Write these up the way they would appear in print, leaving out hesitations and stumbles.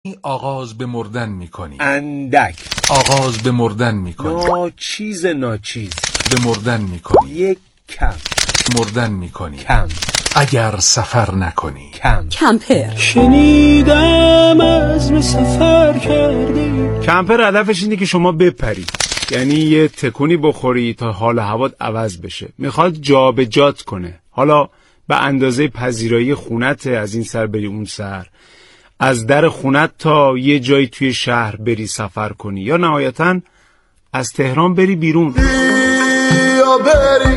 آغاز به مردن میکنی. اندک. آغاز به مردن میکنی. ناچیز به مردن میکنی. یک کم. مردن میکنی. کم. اگر سفر نکنی. کم. کمپر. شنیدم عزم سفر کردی. کمپر هدفش اینه که شما بپرید، یعنی یه تکونی بخوری تا حال هوات عوض بشه. میخواد جا به جات کنه، حالا به اندازه پذیرایی خونت، از این سر بری اون سر، از در خونت تا یه جایی توی شهر بری سفر کنی، یا نهایتاً از تهران بری بیرون. بیا بری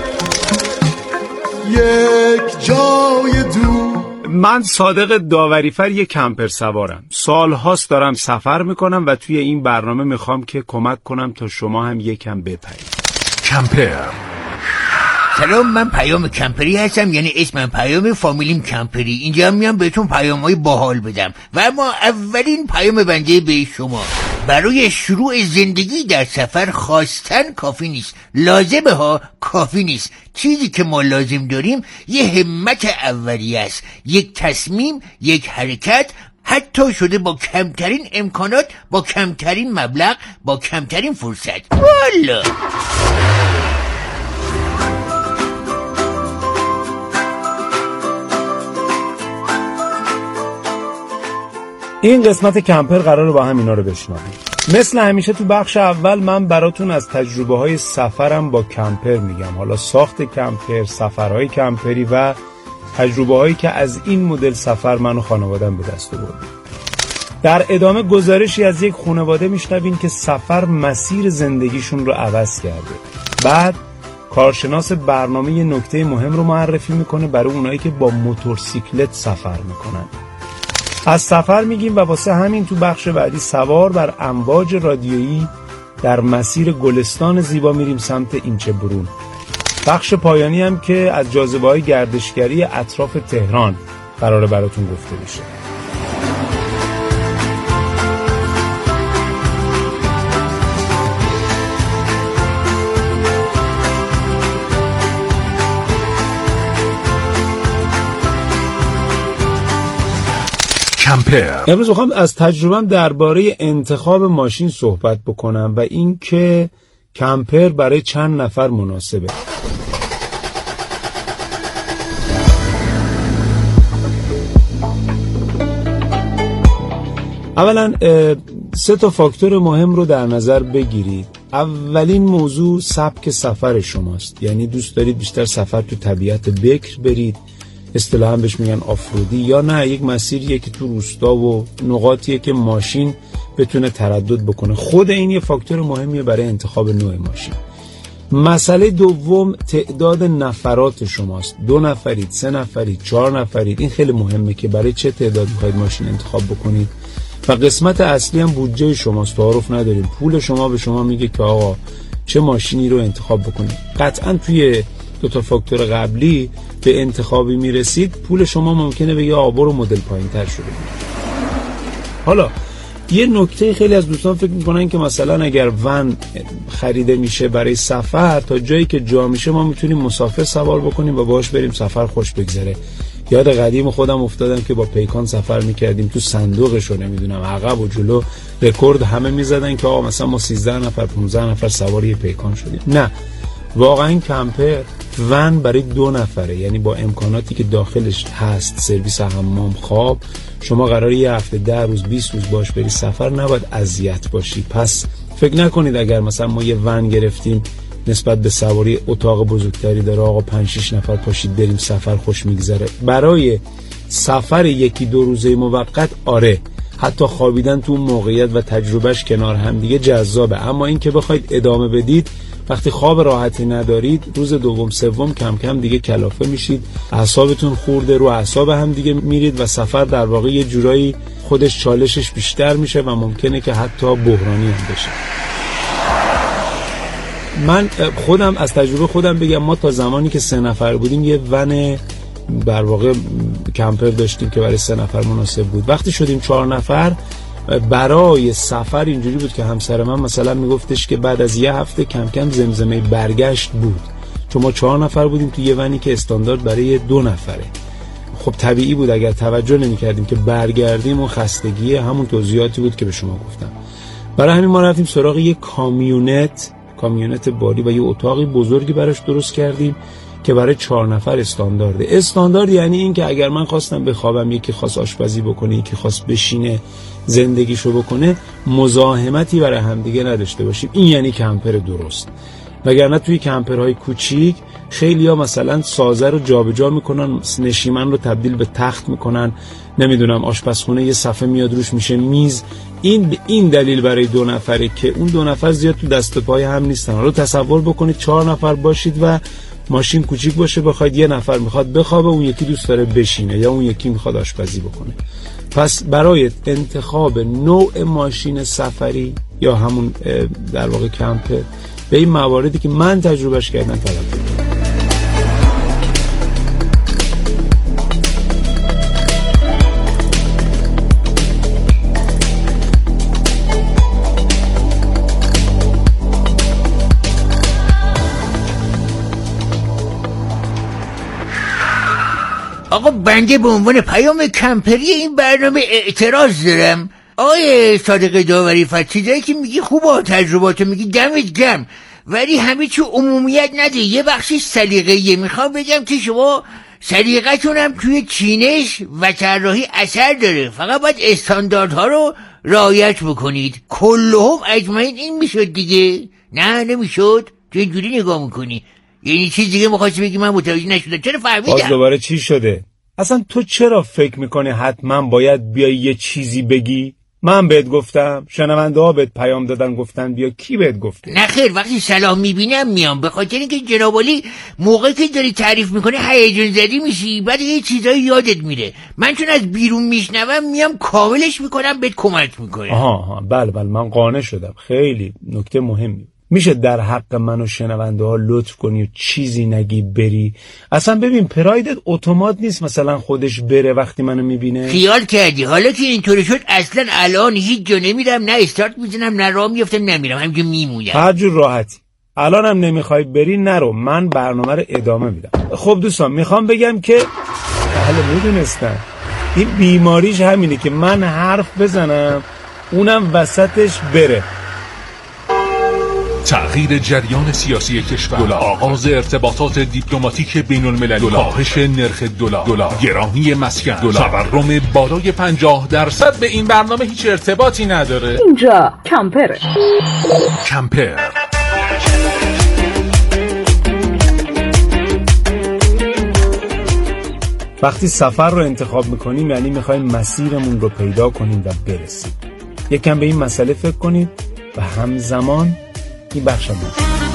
یک جای دور. من صادق داوریفر یک کمپر سوارم، سالهاست دارم سفر میکنم و توی این برنامه میخوام که کمک کنم تا شما هم یکم بپرید. کمپر. سلام، من پیام کمپری هستم، یعنی اسمم پیام، فامیلیم کمپری. اینجا میام بهتون پیام‌های باحال بدم و اما اولین پیام بنده به شما: برای شروع زندگی در سفر خواستن کافی نیست، لازمه ها، کافی نیست. چیزی که ما لازم داریم یه همت اولیه است، یک تصمیم، یک حرکت، حتی شده با کمترین امکانات، با کمترین مبلغ، با کمترین فرصت. والا این قسمت کمپر قراره با هم اینا رو بشنویم. مثل همیشه تو بخش اول من براتون از تجربه های سفرم با کمپر میگم، حالا ساخت کمپر، سفرهای کمپری و تجربه هایی که از این مدل سفر من و خانوادم به دست آوردیم. در ادامه گزارشی از یک خانواده میشنوین که سفر مسیر زندگیشون رو عوض کرده. بعد کارشناس برنامه یه نکته مهم رو معرفی میکنه برای اونایی که با موتورسیکلت سفر میکنن. از سفر میگیم و واسه همین تو بخش بعدی سوار بر امواج رادیویی در مسیر گلستان زیبا میریم سمت اینچه برون. بخش پایانی هم که از جاذبه‌های گردشگری اطراف تهران قراره براتون گفته بشه. کمپر. امروز میخوام از تجربه‌ام درباره انتخاب ماشین صحبت بکنم و این که کمپر برای چند نفر مناسبه. اولا 3 فاکتور مهم رو در نظر بگیرید. اولین موضوع سبک سفر شماست، یعنی دوست دارید بیشتر سفر تو طبیعت بکر برید، اصطلاحاً بهش میگن آفرودی، یا نه یک مسیریه که تو روستا و نقاطیه که ماشین بتونه تردد بکنه. خود این یه فاکتور مهمیه برای انتخاب نوع ماشین. مسئله دوم تعداد نفرات شماست. 2 نفرید، 3 نفرید، 4 نفرید. این خیلی مهمه که برای چه تعداد میخواید ماشین انتخاب بکنید. و قسمت اصلی هم بودجه شماست. تعارف نداریم، پول شما به شما میگه که آقا چه ماشینی رو انتخاب بکنید. قطعاً توی 2 فاکتور قبلی به انتخابی میرسید، پول شما ممکنه بگه آقا برو مدل پایین‌تر شده. حالا یه نکته خیلی از دوستان فکر میکنن که مثلا اگر ون خریده میشه برای سفر، تا جایی که جا میشه ما میتونیم مسافر سوار بکنیم و باهاش بریم سفر خوش بگذره. یاد قدیم خودم افتادم که با پیکان سفر میکردیم، تو صندوقشو نمیدونم عقب و جلو رکورد همه میزدن که آقا مثلا ما 13 نفر 15 نفر سواری پیکان شدیم. نه، واقعا کمپر ون برای 2 نفره، یعنی با امکاناتی که داخلش هست، سرویس حمام، خواب، شما قراره یه هفته 10 روز 20 روز باش بری سفر، نباید اذیت باشی. پس فکر نکنید اگر مثلا ما یه ون گرفتیم نسبت به سواری اتاق بزرگتری داره آقا 5-6 نفر پاشید بریم سفر خوش میگذره. برای سفر 1-2 روزه موقت آره، حتی خوابیدن تو اون موقعیت و تجربهش کنار هم دیگه جذابه، اما این که بخواید ادامه بدید وقتی خواب راحتی ندارید، روز دوم سوم کم کم دیگه کلافه میشید، اعصابتون خورده، رو اعصاب هم دیگه میرید و سفر در واقع یه جورایی خودش چالشش بیشتر میشه و ممکنه که حتی بحرانی هم بشه. من خودم از تجربه خودم بگم، ما تا زمانی که 3 نفر بودیم یه ون در واقع کمپر داشتیم که برای 3 نفر مناسب بود. وقتی شدیم 4 نفر برای سفر اینجوری بود که همسر من مثلا میگفتش که بعد از یه هفته کم کم زمزمه برگشت بود، چون ما 4 نفر بودیم تو یه ونی که استاندارد برای 2 نفره. خب طبیعی بود اگر توجه نمی‌کردیم که برگردیم و خستگی همون توضیحاتی بود که به شما گفتم. برای همین ما رفتیم سراغ یک کامیونت باری و یه اتاقی بزرگی براش درست کردیم که برای 4 نفر استاندارده. استاندارد یعنی این که اگر من خواستم بخوابم، یکی خواست آشپزی بکنه، یکی خواست بشینه زندگیشو بکنه، مزاحمتی برای همدیگه نداشته باشیم. این یعنی کمپر درست. وگرنه توی کمپرهای کوچیک خیلی‌ها مثلا سازه رو جابجا میکنن، نشیمن رو تبدیل به تخت میکنن، نمیدونم آشپزخونه یه صفحه میاد روش میشه میز. این دلیل برای 2 نفره که اون 2 نفر زیاد تو دست پای هم نیستن. حالا تصور بکنید 4 نفر باشید و ماشین کوچیک باشه، بخواید یه نفر میخواد بخوابه، اون یکی دوست داره بشینه یا اون یکی میخواد آشپزی بکنه. پس برای انتخاب نوع ماشین سفری یا همون در واقع کمپر به این مواردی که من تجربهش کردم توجه کنید. آقا بنده به عنوان پیام کمپری این برنامه اعتراض دارم. آقای صادق داوری فر، چیزایی که میگی خوبه، تجرباتو میگی دمت گرم، ولی همه چی عمومیت نده، یه بخشی سلیقه‌ایه. میخوام بگم که شما سلیقه‌تون هم توی چینش و طراحی اثر داره، فقط باید استانداردها رو رعایت بکنید. کلهم اجمعین این میشد دیگه؟ نه نمیشد؟ تو اینجوری نگاه میکنی؟ یعنی چیز دیگه می‌خواستی بگی من متوجه نشدم. چرا فهمیدم؟ باز دوباره چی شده؟ اصلا تو چرا فکر میکنی حتما باید بیای یه چیزی بگی؟ من بهت گفتم، شنونده ها بهت پیام دادن گفتن بیا. کی بهت گفته؟ نه خیر، وقتی سلام میبینم میام، به خاطر اینکه جناب عالی موقعی که داری تعریف میکنی هیجان زدی میشی، بعد یه چیزایی یادت میره. من چون از بیرون میشنوم میام کاملش میکنم، بهت کمک میکنم. آها بله من قانع شدم. خیلی نکته مهمی. میشه در حق من و شنونده ها لطف کنی و چیزی نگی بری؟ اصلا ببین پرایدت اتومات نیست مثلا خودش بره وقتی منو میبینه. خیال کردی حالا که اینطوری شد اصلا الان هیچ جا نمیرم، نه استارت میزنم، نه راه میافتم، نمیرم، همینجا میمونم. هر جور راحتی. الانم نمیخوای بری نرو، من برنامه رو ادامه میدم. خب دوستان میخوام بگم که بله میدونستم این بیماریش همینه که من حرف بزنم اونم وسطش بره. تغییر جریان سیاسی کشور، آغاز ارتباطات دیپلماتیک بین المللی، کاهش نرخ دلار، گرانی مسکن، تورم بالای 50% به این برنامه هیچ ارتباطی نداره. اینجا کمپر. وقتی سفر رو انتخاب میکنیم یعنی میخوایم مسیرمون رو پیدا کنیم و برسیم. یکم به این مسئله فکر کنید و همزمان این بخشم بود.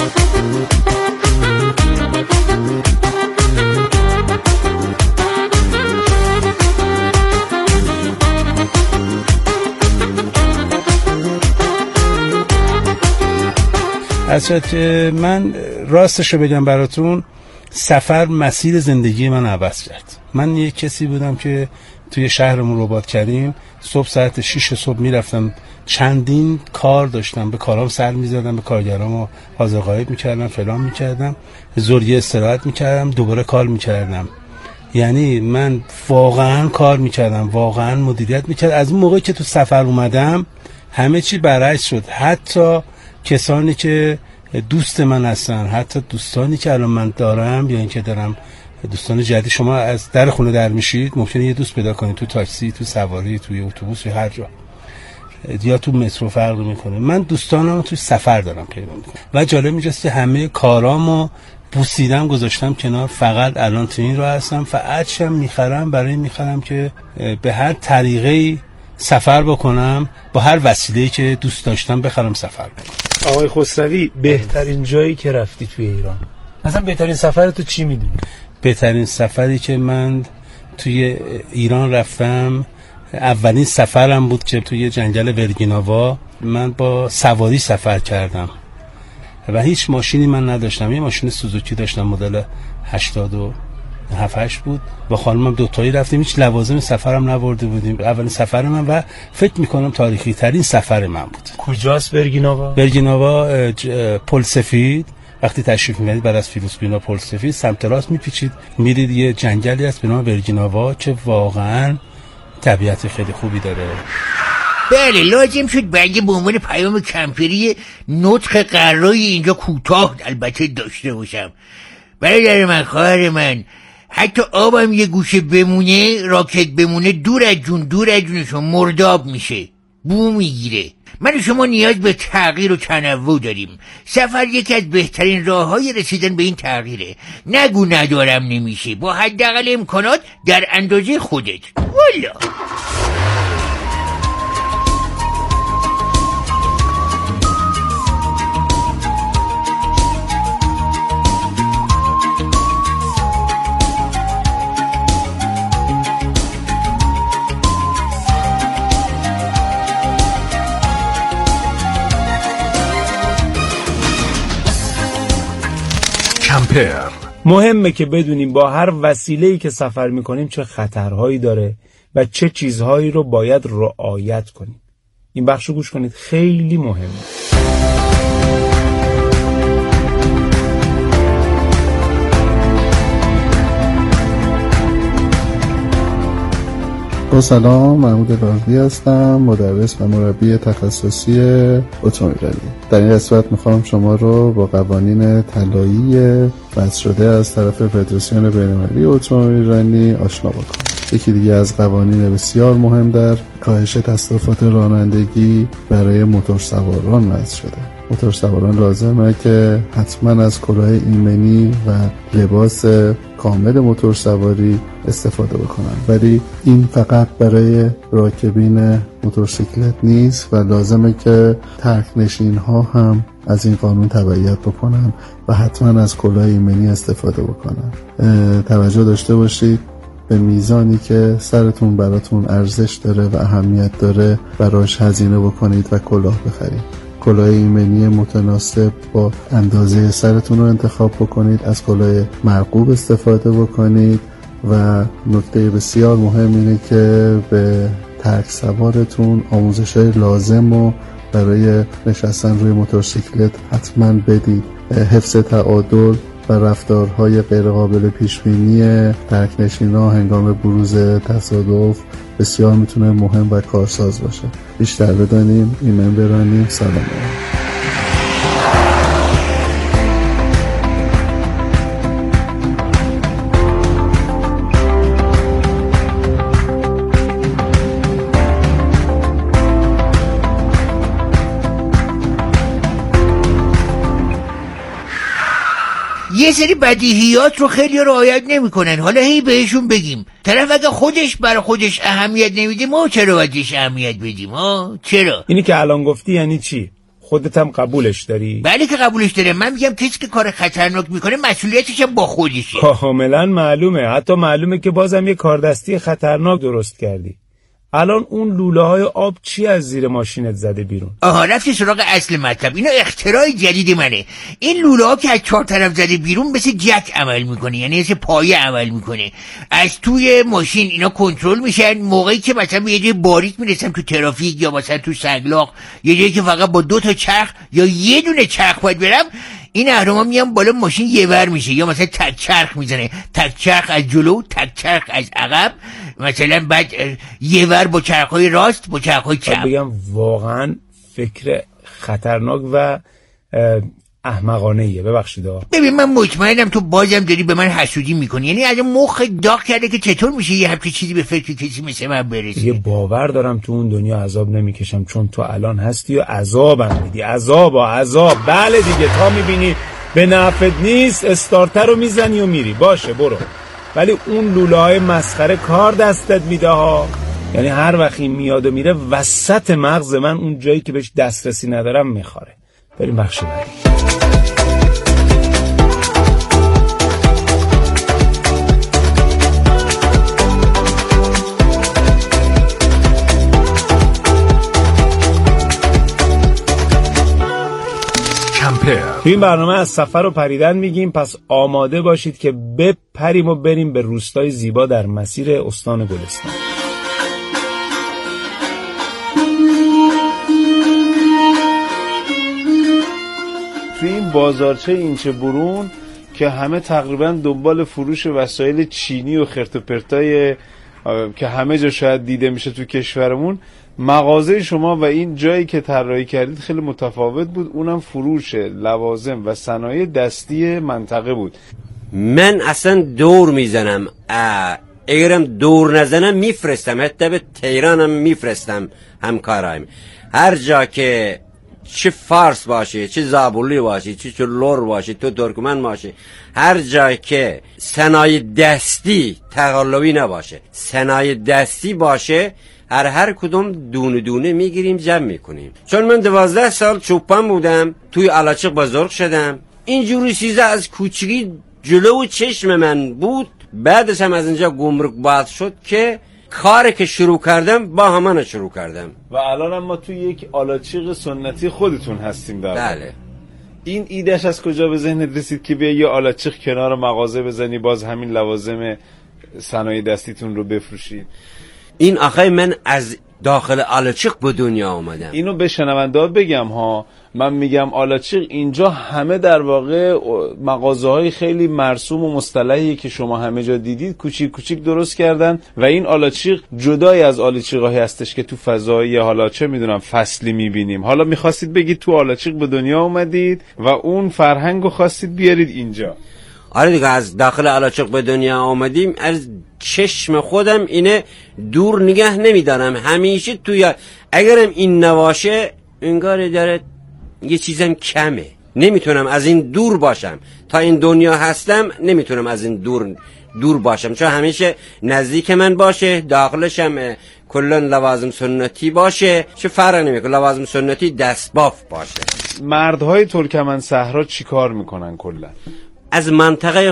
که من راستشو بگم براتون، سفر مسیر زندگی من عوض کرد. من یه کسی بودم که توی شهرمون رباط کردیم، صبح ساعت 6 صبح میرفتم، چندین کار داشتم، به کارام سر میزدم، به کارگرامو حاضر غایب میکردم، فلان میکردم، ظهر استراحت میکردم، دوباره کار میکردم. یعنی من واقعا کار میکردم، واقعا مدیریت میکردم. از اون موقعی که تو سفر اومدم همه چی برعکس شد. حتی کسانی که دوست من هستن، حتی دوستانی که الان من دارم یا اینکه دارم دوستان جدید، شما از در خونه در میشید ممکنه یه دوست پیدا کنید تو تاکسی، تو سواری، توی اتوبوس، یا هر جا، یا تو مترو فرق میکنه. من دوستانم تو سفر دارم پیدا میکنم و جالب اینجاست که همه کارامو بوسیدم گذاشتم کنار، فقط الان تو این راه هستم. فعادشم میخرم برای میخرم که به هر طریقی سفر بکنم، با هر وسیله‌ای که دوست داشتم بخرم سفر کنم. آقای خسروی، بهترین جایی که رفتی توی ایران، مثلا بهترین سفر تو چی میدونی؟ بهترین سفری که من توی ایران رفتم، اولین سفرم بود که توی جنگل ورگیناوا من با سواری سفر کردم و هیچ ماشینی من نداشتم. یه ماشین سوزوکی داشتم مدل 87 بود، با خانمم دوتایی رفتیم، هیچ لوازم سفرم نبرده بودیم. اولین سفر من و فکر میکنم تاریخی ترین سفر من بود. کجاست ورگیناوا؟ ورگیناوا پل سفید وقتی تشریف می‌برید بعد از فیروزکوه پلسفید سمت راست میپیچید میرید یه جنگلی هست به نام ورجیناوا که واقعا طبیعت خیلی خوبی داره. بله لازم شد بنده به عنوان پیام کمپری نطق قرای اینجا کوتاه البته داشته باشم. برادر من، خواهر من، حتی آبم یه گوشه بمونه، راکت بمونه، دور از جونشون مرداب میشه، بو میگیره. من و شما نیاز به تغییر و تنوع داریم. سفر یکی از بهترین راههای رسیدن به این تغییره. نگو ندارم نمیشه، با حداقل امکانات در اندازه خودت. والا مهمه که بدونیم با هر وسیله‌ای که سفر میکنیم چه خطرهایی داره و چه چیزهایی رو باید رعایت کنیم. این بخشو گوش کنید، خیلی مهمه. با سلام، محمود راضی هستم، مدرس و مربی تخصصی اتومبیل. در این قسمت میخوام شما رو با قوانین طلایی وضع شده از طرف فدراسیون بین‌المللی اتومبیل رانی آشنا بکنم. یکی دیگه از قوانین بسیار مهم در کاهش تصادفات رانندگی برای موتورسواران وضع شده. موتورسواران لازمه که حتما از کلاه ایمنی و لباس کامل موتورسواری استفاده بکنن، ولی این فقط برای راکبین موتورسیکلت نیست و لازمه که ترکنشین ها هم از این قانون تبعیت بکنن و حتما از کلاه ایمنی استفاده بکنن. توجه داشته باشید به میزانی که سرتون براتون ارزش داره و اهمیت داره براش هزینه بکنید و کلاه بخرید. کلاه ایمنی متناسب با اندازه سرتون رو انتخاب بکنید، از کلاه مرغوب استفاده بکنید و نکته بسیار مهم اینه که به ترک سوارتون آموزش‌های لازم رو برای نشستن روی موتورسیکلت حتما بدید. حفظ تعادل و رفتارهای غیرقابل پیشبینی ترکنشین‌ها هنگام بروز تصادف بسیار میتونه مهم و کارساز باشه. بیشتر بدانیم، ایمن برانیم. سلام. یه سری بدیهیات رو خیلی رعایت نمی‌کنن. حالا هی بهشون بگیم طرف اگه خودش برای خودش اهمیت نمیده، ما چرا باید اهمیت بدیم؟ چرا؟ اینی که الان گفتی یعنی چی؟ خودت هم قبولش داری؟ بله که قبولش دارم. من میگم کسی که کار خطرناک میکنه مسئولیتش هم با خودشه. کاملا معلومه. حتی معلومه که بازم یه کاردستی خطرناک درست کردی. الان اون لوله های آب چی از زیر ماشینت زده بیرون؟ رفتی سراغ اصل مطلب. اینا اختراع جدید منه. این لوله ها که از 4 طرف زده بیرون مثل جک عمل میکنه، یعنی مثل پایه عمل میکنه. از توی ماشین اینا کنترل میشن. موقعی که مثلا به یه جای باریک میرسم تو ترافیک یا مثلا تو سنگلاق، یه جایی که فقط با 2 تا چرخ یا یه دونه چرخ باید برم، این اهرما میان بالا، ماشین یه ور میشه. یا مثلا تک چرخ میزنه، تک چرخ از جلو، تک چرخ از عقب، مثلا بعد یه ور با چرخهای راست، با چرخهای چپ. بگم واقعا فکر خطرناک و احمقانه‌ایه. ببخشید. ببین من مطمئنم تو بازم داری به من حسودی میکنی. یعنی از مخ داغ کرده که چطور میشه یه همچین چیزی به فکر کسی مثل من برسه. یه باور دارم تو اون دنیا عذاب نمیکشم، چون تو الان هستی و عذابم میدی. عذاب. بله دیگه، تا میبینی به نفعت نیست استارتر رو میزنی و میری. باشه برو. ولی اون لوله های مسخره کار دستت میده ها. یعنی هر وقت این میاد و میره وسط مغز من، اون جایی که بهش دسترسی ندارم میخوره. بریم بخش بعدی. تو این برنامه از سفر و پریدن میگیم، پس آماده باشید که بپریم و بریم به روستای زیبا در مسیر استان گلستان. توی این بازارچه اینچه برون که همه تقریبا دنبال فروش وسایل چینی و خرت و پرتای که همه جا شاید دیده میشه تو کشورمون، مغازه شما و این جایی که طراحی کردید خیلی متفاوت بود، اونم فروش لوازم و صنایع دستی منطقه بود. من اصلا دور میزنم، اگرم دور نزنم میفرستم، حتی به تهرانم میفرستم همکارایم. هر جا که چه فارس باشه، چه زابلی باشه، چه لور باشه، تو ترکمن باشه، هر جا که صنایع دستی تقلبی نباشه، صنایع دستی باشه، هر کدوم دونه دونه میگیریم جمع میکنیم. چون من 12 سال چوپان بودم، توی آلاچق بزرگ شدم، اینجوری چیزا از کوچگی جلو چشم من بود. بعدش هم از اینجا گمرک باز شد که کاری که شروع کردم با همانه شروع کردم و الان هم ما توی یک آلاچیق سنتی خودتون هستیم در بله. این ایدهش از کجا به ذهنت رسید که بیا یه آلاچیق کنار مغازه بزنی باز همین لوازم صنایع دستیتون رو بفروشید؟ این آخه من از داخل آلاچیق به دنیا آمدم. اینو به شنونده بگم ها، من میگم آلاچیق اینجا همه در واقع مغازه های خیلی مرسوم و مصطلحی که شما همه جا دیدید کوچیک کوچیک درست کردن و این آلاچیق جدای از آلاچیقایی هستش که تو فضای حالا چه میدونم فصلی میبینیم. حالا میخواستید بگید تو آلاچیق به دنیا اومدید و اون فرهنگو خواستید بیارید اینجا. آره دیگه، از داخل آلاچیق به دنیا آمدیم. از چشم خودم اینه دور نگه نمیدارم، همیشه توی اگرم این نباشه انگار داره یه چیزم کمه، نمیتونم از این دور باشم. تا این دنیا هستم نمیتونم از این دور باشم، چون همیشه نزدیک من باشه، داخلشم کلن لوازم سنتی باشه، چه فرق نمیکنه، لوازم سنتی دستباف باشه. مردهای ترکمن صحرا چی کار میکنن کلا؟ از منطقه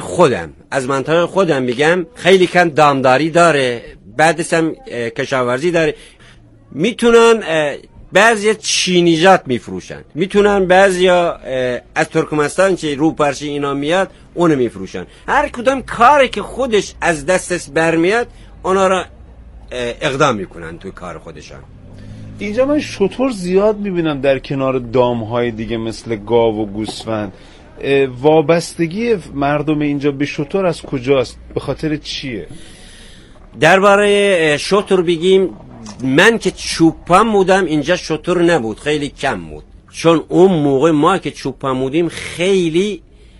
خودم میگم، خیلی کم دامداری داره، بعدش هم کشاورزی داره. میتونن بعضی چینیجات میفروشن، میتونن بعضی از ترکمنستان که روپرشی اینا میاد اونو میفروشن. هر کدام کاری که خودش از دستش برمیاد اونا را اقدام میکنن توی کار خودشان. اینجا من شتر زیاد میبینم در کنار دامهای دیگه مثل گاو و گوسفند. وابستگی مردم اینجا به شتر از کجاست؟ به خاطر چیه؟ درباره شتر بگیم، من که چوپان بودم اینجا شتر نبود، خیلی کم بود، چون اون موقع ما که چوپان بودیم خیلی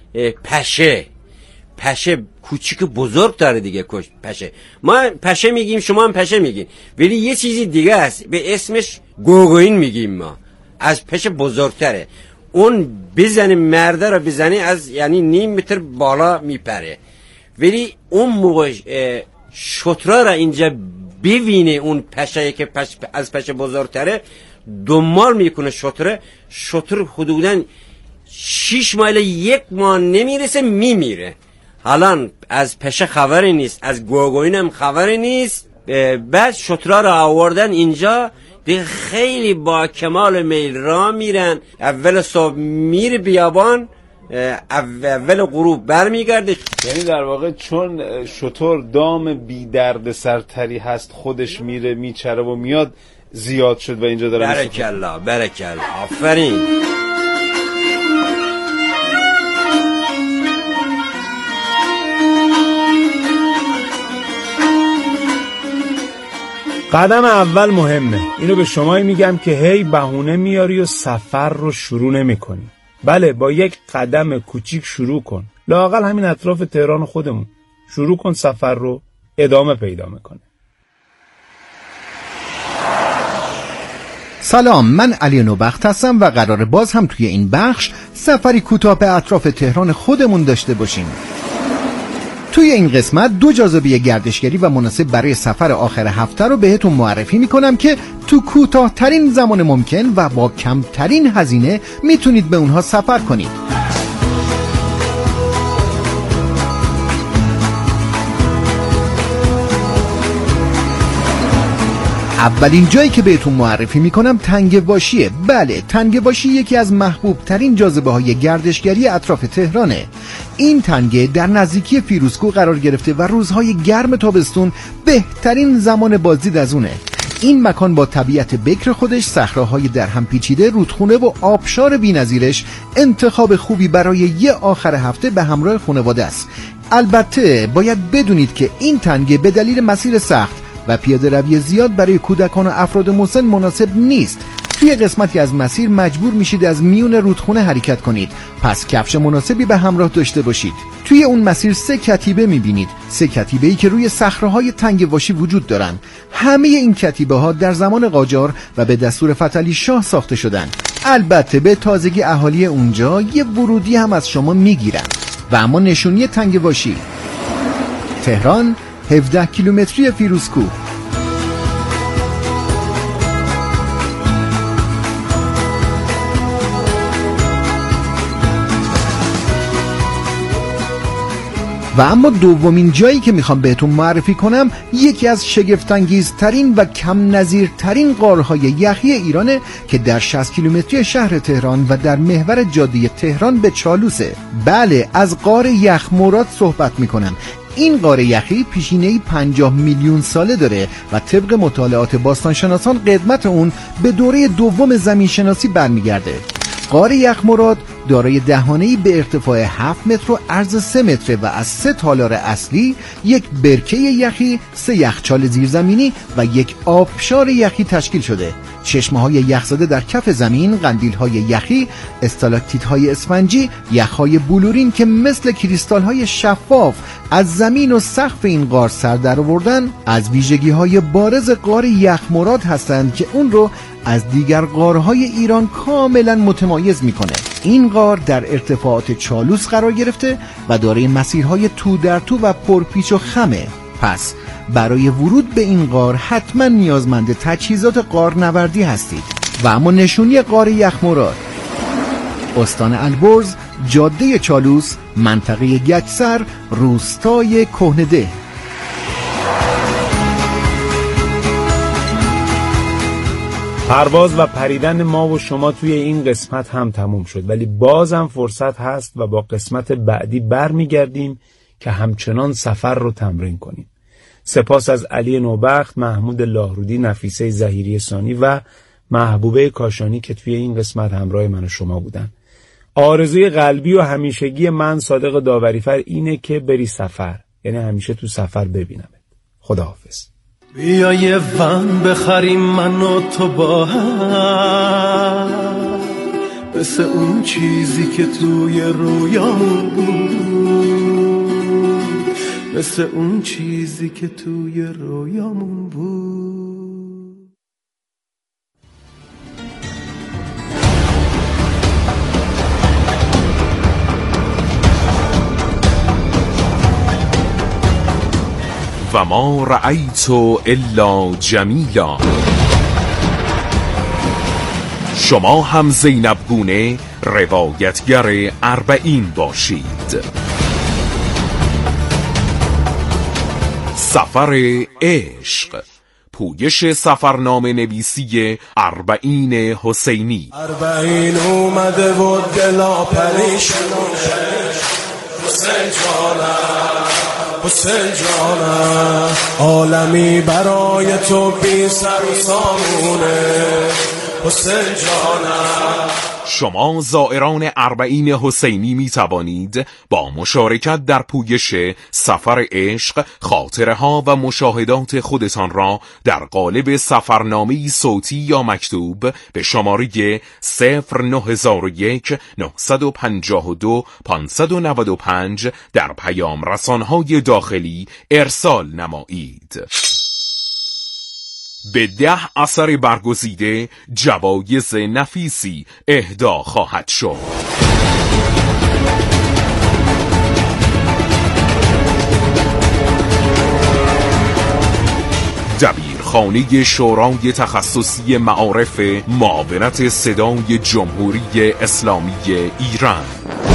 پشه کوچیک بزرگ داره دیگه. پشه ما پشه میگیم، شما هم پشه میگین، ولی یه چیزی دیگه است به اسمش گوگوین میگیم ما، از پشه بزرگتره. اون بزنه مرده رو بزنه از یعنی نیم متر بالا میپره، ولی اون موقع شترا را اینجا ببینه اون پشه که از پشه بزرگتره دنبال میکنه شتر حدوداً 6 مایل 1 ماه نمیرسه میمیره. حالا از پشه خبری نیست، از گوگوین هم خبری نیست. بعد شترا را آوردن اینجا دیگه، خیلی با کمال میل را میرن، اول صبح میره بیابان، اول غروب برمیگرده. یعنی در واقع چون شتر دام بی درد سرتری هست، خودش میره میچره و میاد، زیاد شد و اینجا داره. برکالله آفرین. قدم اول مهمه. اینو به شما میگم که هی بهونه میاری و سفر رو شروع نمی کنی. بله، با یک قدم کوچیک شروع کن، لااقل همین اطراف تهران خودمون شروع کن، سفر رو ادامه پیدا میکنه. سلام، من علی نوبخت هستم و قراره باز هم توی این بخش سفری کوتاه به اطراف تهران خودمون داشته باشیم. توی این قسمت 2 جاذبه گردشگری و مناسب برای سفر آخر هفته رو بهتون معرفی میکنم که تو کوتاه‌ترین زمان ممکن و با کمترین هزینه میتونید به اونها سفر کنید. اولین جایی که بهتون معرفی میکنم تنگه واشیه. بله، تنگه واشی یکی از محبوب ترین جاذبه های گردشگری اطراف تهرانه. این تنگه در نزدیکی فیروزکوه قرار گرفته و روزهای گرم تابستون بهترین زمان بازدید از اونه. این مکان با طبیعت بکر خودش، صخره‌های در هم پیچیده، رودخونه و آبشار بی‌نظیرش انتخاب خوبی برای یه آخر هفته به همراه خانواده است. البته باید بدونید که این تنگه به دلیل مسیر سخت و پیاده روی زیاد برای کودکان و افراد مسن مناسب نیست. توی قسمتی از مسیر مجبور میشید از میون رودخونه حرکت کنید، پس کفش مناسبی به همراه داشته باشید. توی اون مسیر 3 کتیبه میبینید، 3 کتیبه‌ای که روی صخره‌های تنگ واشی وجود دارن. همه این کتیبه‌ها در زمان قاجار و به دستور فتحعلی شاه ساخته شدن. البته به تازگی اهالی اونجا یه ورودی هم از شما میگیرن. و اما نشونی تنگ واشی: تهران 17 کیلومتری فیروزکوه. و اما دومین جایی که میخوام بهتون معرفی کنم یکی از شگفت‌انگیزترین و کم نظیرترین غارهای یخی ایرانه که در 60 کیلومتری شهر تهران و در محور جاده تهران به چالوسه. بله، از غار یخمراد صحبت میکنم. این غار یخی پیشینه‌ای 50 میلیون ساله داره و طبق مطالعات باستانشناسان قدمت اون به دوره دوم زمینشناسی برمیگرده. غار یخمراد دارای دهانه‌ای به ارتفاع 7 متر و عرض 3 متر و از 3 تالار اصلی، یک برکه یخی، 3 یخچال زیرزمینی و یک آبشار یخی تشکیل شده. چشمه‌های یخزده در کف زمین، قندیل‌های یخی، استالاکتیت‌های اسفنجی، یخ‌های بلورین که مثل کریستال‌های شفاف از زمین و سقف این غار سر درآوردن، از ویژگی‌های بارز غار یخمراد هستند که اون رو از دیگر غارهای ایران کاملا متمایز میکنه. این غار در ارتفاعات چالوس قرار گرفته و دارای مسیرهای تو در تو و پرپیچ و خمه. پس برای ورود به این غار حتما نیازمند تجهیزات غارنوردی هستید. و اما نشونی غار یخمراد: استان البرز، جاده چالوس، منطقه گچسر، روستای کهنده. پرواز و پریدن ما و شما توی این قسمت هم تموم شد، ولی بازم فرصت هست و با قسمت بعدی برمیگردیم که همچنان سفر رو تمرین کنیم. سپاس از علی نوبخت، محمود لاهرودی، نفیسه ظهیری ثانی و محبوبه کاشانی که توی این قسمت همراه من و شما بودن. آرزوی قلبی و همیشگی من صادق داوریفر اینه که بری سفر، یعنی همیشه تو سفر ببینمت. خداحافظ. بیا یه ون بخریم من و تو با هم، مثل اون چیزی که توی رویامون بود، مثل اون چیزی که توی رویامون بود. و ما رأیت الا جمیلا. شما هم زینب گونه روایتگر 40 باشید. سفر عشق، پویش سفرنامه نویسی 40 حسینی. 40 اومده و دلا پریشونه، حسین جانم، حسین جانم، عالمی برای تو بی سر و سامونه، حسین جانم. شما زائران 40 حسینی می توانید با مشارکت در پویش سفر عشق خاطره ها و مشاهدات خودتان را در قالب سفرنامه صوتی یا مکتوب به شماره 0901952 595 در پیام رسانهای داخلی ارسال نمایید. به 10 اثر برگزیده جوایز نفیسی اهدا خواهد شد. دبیرخانه شورای تخصصی معارف معاونت صدای جمهوری اسلامی ایران.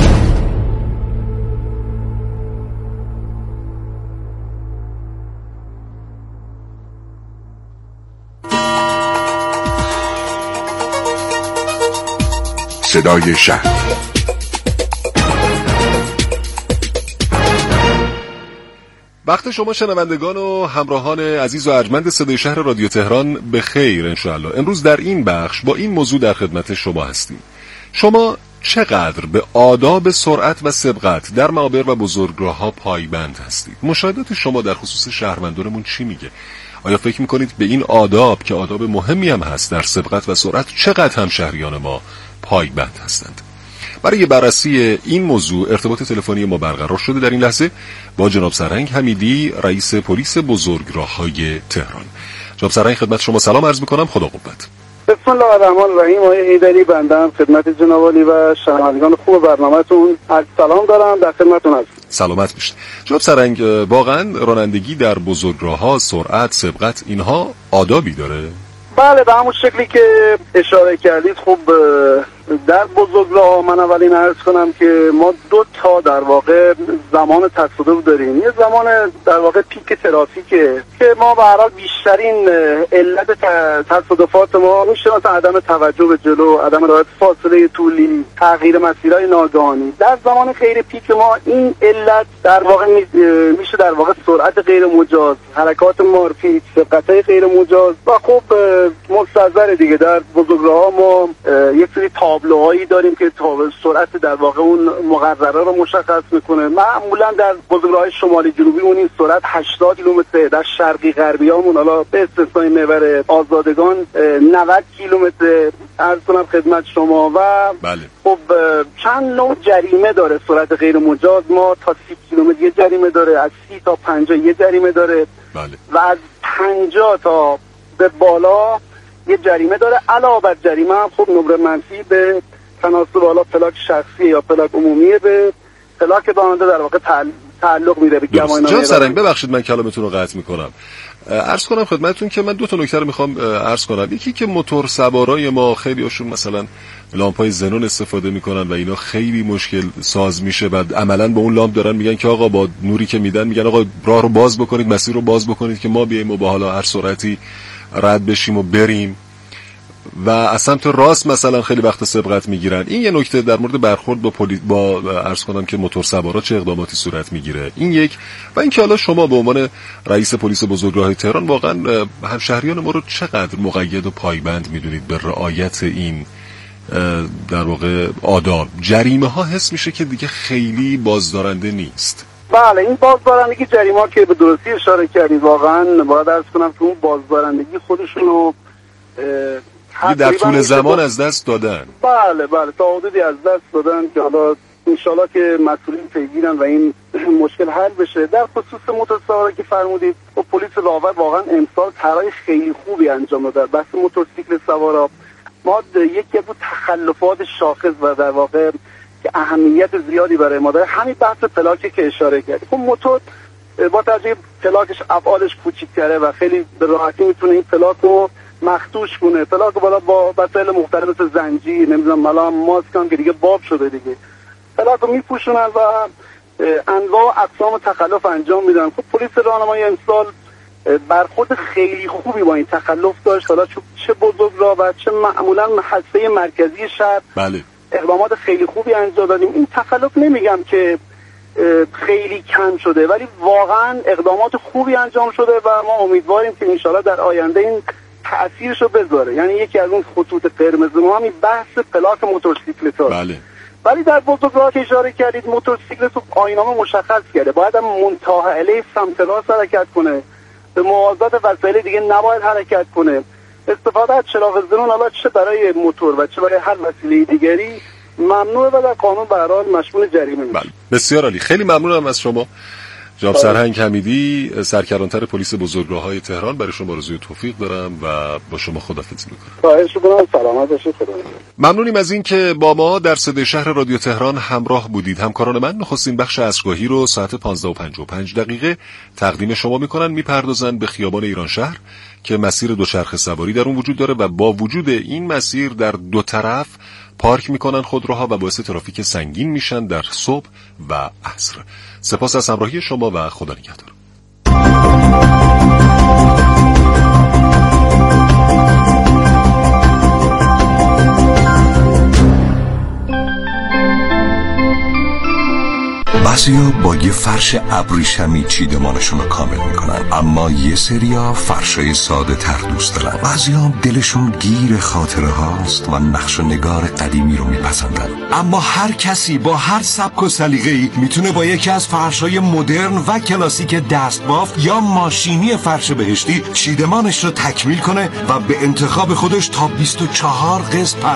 صدای شهر. وقت شما شنوندگان و همراهان عزیز و ارجمند صدای شهر رادیو تهران به خیر انشاءالله. امروز در این بخش با این موضوع در خدمت شما هستیم. شما چقدر به آداب سرعت و سبقت در معابر و بزرگراه‌ها پایبند هستید؟ مشاهدات شما در خصوص شهروندانمون چی میگه؟ آیا فکر میکنید به این آداب که آداب مهمی هم هست در سبقت و سرعت چقدر هم شهریان ما پایبند هستند؟ برای بررسی این موضوع ارتباط تلفنی ما برقرار شده در این لحظه با جناب سرهنگ حمیدی، رئیس پلیس بزرگراه‌های تهران. جناب سرهنگ خدمت شما سلام عرض میکنم، خدا قوت. بسم الله الرحمن الرحیم. آقای حیدری، بنده خدمت جناب عالی و شنوندگان خوب برنامه‌تون عرض سلام دارم، در خدمتتون هستم. سلامت باشید. جناب سرهنگ، واقعا رانندگی در بزرگراه‌ها، سرعت، سبقت اینها آدابی داره؟ بله، به همون شکلی که اشاره کردید. خب در بزرگراه من اولین عرض کنم که ما دو تا در واقع زمان تصادف داریم. یه زمان در واقع پیک ترافیکه که ما به هر حال بیشترین علت تصادفات ما میشه مثلا عدم توجه به جلو، عدم رعایت فاصله طولی، تغییر مسیرهای ناگهانی. در زمان غیر پیک ما این علت در واقع میشه در واقع سرعت غیر مجاز، حرکات مارپیچ، سبقت‌های غیر مجاز و خب مستحضر دیگه. در بزرگراه‌ها ما یک سری تابلوهایی داریم که سرعت در واقع اون مقرره رو مشخص میکنه. معمولا در بزرگراه‌های شمالی جنوبی اون این سرعت 80 کیلومتر، در شرقی غربیامون حالا به استثنای محور آزادگان 90 کیلومتر عرض کنم خدمت شما. و بله. خب چند نوع جریمه داره سرعت غیر مجاز. ما تا 30 کیلومتر یه جریمه داره، از 30 تا 50 یه جریمه داره. بله. و از 50 تا به بالا یه جریمه داره. علاوه بر جریمه هم خب نمره منفی به تناسب حالا پلاک شخصی یا پلاک عمومیه به پلاک راننده در واقع تعلق میره به گواهینامه. جناب سرهنگ ببخشید من کلامتون رو قطع میکنم. عرض کنم خدمتتون که من دو تا نکته رو میخوام عرض کنم. یکی که موتور سوارای ما خیلی هاشون مثلا لامپای زنون استفاده میکنن و اینا خیلی مشکل ساز میشه. بعد عملاً با اون لامپ دارن میگن که آقا با نوری که میدن میگن آقا راه رو باز بکنید، مسیر رو باز بکنید که ما بیایم و با حالا هر سرعتی رد بشیم و بریم. و از سمت راست مثلا خیلی وقت سبقت میگیرن. این یه نکته در مورد برخورد با عرض کنم که موتور سوارا چه اقداماتی صورت میگیره. این یک. و اینکه حالا شما به عنوان رئیس پلیس بزرگراه تهران واقعا همشهریان ما رو چقدر مقید و پایبند میدونید به رعایت این در واقع آداب؟ جریمه ها حس میشه که دیگه خیلی بازدارنده نیست. بله، این بازدارندگی جریمه که به درستی اشاره کردید واقعا باید عرض کنم که اون بازدارندگی خودشون رو در طول زمان از دست دادن. بله تا حدودی از دست دادن که حالا انشالله که مسئولین پیگیرن و این مشکل حل بشه. در خصوص موتورسوارا که فرمودید، خب پلیس راهور واقعا امسال طرح خیلی خوبی انجام داد. در بحث موتورسیکل سوارا ما یکی از تخلفات شاخص و در واقع که اهمیت زیادی برای ما داره همین بحث پلاکی که اشاره کردید. خب موتور با توجه پلاکش افعالش کوچیک‌تره و خیلی به راحتی میتونه این پلاک رو مخدوش کنه. پلاک بالا با وسایل مختلف مثل زنجیر، نمیدونم مالا ماسک هم که دیگه باب شده دیگه، پلاک رو میپوشونن و انواع و اقسام تخلف انجام میدن. خب پلیس راهنمایی امسال برخورد خیلی خوبی با این تخلف داشت. حالا چه بزرگراه و چه معمولا محطه مرکزی شهر بله اقدامات خیلی خوبی انجام دادیم. این تخلف نمیگم که خیلی کم شده، ولی واقعا اقدامات خوبی انجام شده و ما امیدواریم که انشالله در آینده این تأثیرشو بذاره. یعنی یکی از اون خطوط قرمز ما همین بحث پلاک موتورسیکلت هست. بله. ولی در بزرگراه که اشاره کردید موتورسیکلت رو آیین‌نامه مشخص کرده، باید هم منتهی علیه سمت راست حرکت کنه، به موازات وسایل دیگه نباید حرکت کنه. استفاده از چراغ زنون حالا چه برای موتور و چه برای هر وسیله دیگری ممنوعه و در قانون به هر حال مشمول جریمه میشه. بله. بسیار عالی. خیلی ممنونم از شما جناب سرهنگ حمیدی، سرکلانتر پلیس بزرگراه‌های تهران. برای شما آرزوی توفیق دارم و با شما خداحافظی می‌کنم. خواهش می‌کنم. سلامت باشید. خدا ممنونیم از این که با ما در صدای شهر رادیو تهران همراه بودید. همکاران من نخستین بخش عصرگاهی رو ساعت 15:55 تقدیم شما می‌کنن. می‌پردازن به خیابان ایران شهر که مسیر دوچرخه سواری در اون وجود داره و با وجود این مسیر در دو طرف پارک میکنن خودروها و باعث ترافیک سنگین میشن در صبح و عصر. سپاس از همراهی شما و خدا نگهدار. بعضیا با یه فرش ابریشمی چیدمانشون رو کامل میکنن، اما یه سریا فرشای ساده تر دوست دارن. بعضیا دلشون گیر خاطره هاست و نقش و نگار قدیمی رو میپسندن. اما هر کسی با هر سبک و سلیقه‌ای میتونه با یکی از فرشای مدرن و کلاسیک دستبافت یا ماشینی فرش بهشتی چیدمانش رو تکمیل کنه و به انتخاب خودش تا 24 قسط